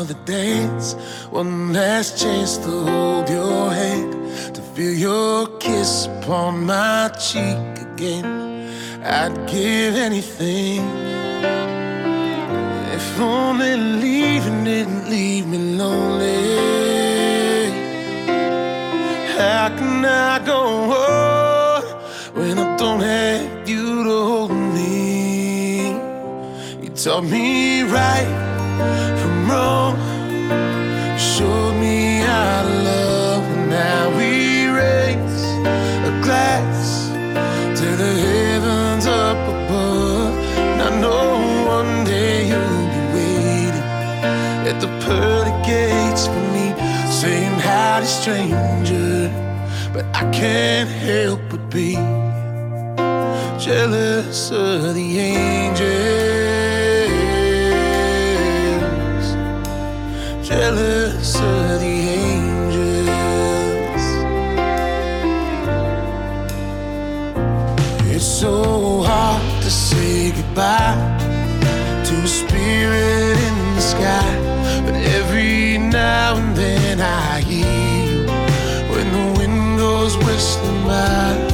another dance, one last chance to hold your hand, to feel your kiss upon my cheek again. I'd give anything if only leaving didn't leave me lonely. How can I go on when I don't have you to hold me? You taught me right from wrong, showed me how to love, and now we raise a glass to the heavens up above. And I know one day you'll be waiting at the pearly gates for me, saying howdy stranger, but I can't help but be jealous of the angels, jealous of the angels. It's so hard to say goodbye to a spirit in the sky, but every now and then I hear you when the wind goes whistling by.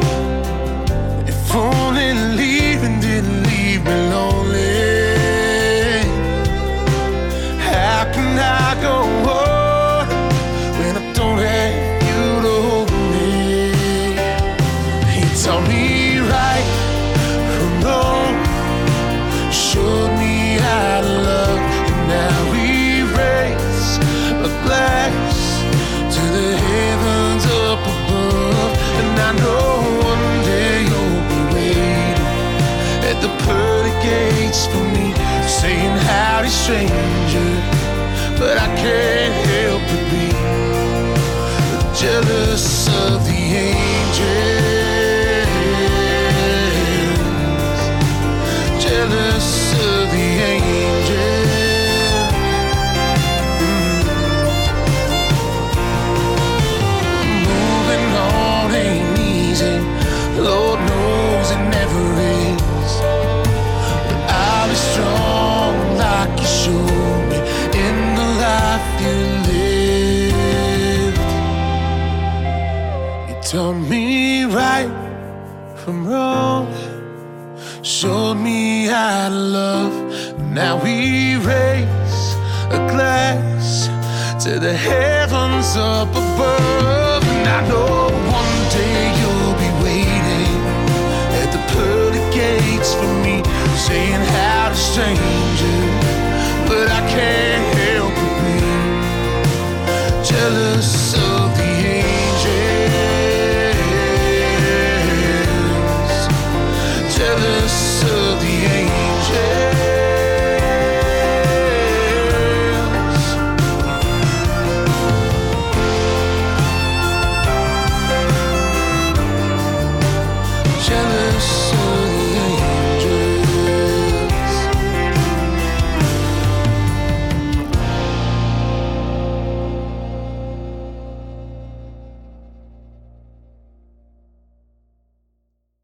If only leaving didn't leave me lonely. How can I go on when I don't have you to hold me? He taught me right from wrong, showed me how to love, and now we raise a glass to the heavens up above. And I know one day you'll be waiting at the pearly gates for me, saying howdy stranger, but I can't help but be jealous of the angels, jealous of the angels. Moving on ain't easy, Lord knows it never is, but I'll be strong like you showed me in the life you lived. You taught me right from wrong, showed me how to love. Now we raise a glass to the heavens up above. And I know one day you'll be waiting at the pearly gates for me, saying how to stranger,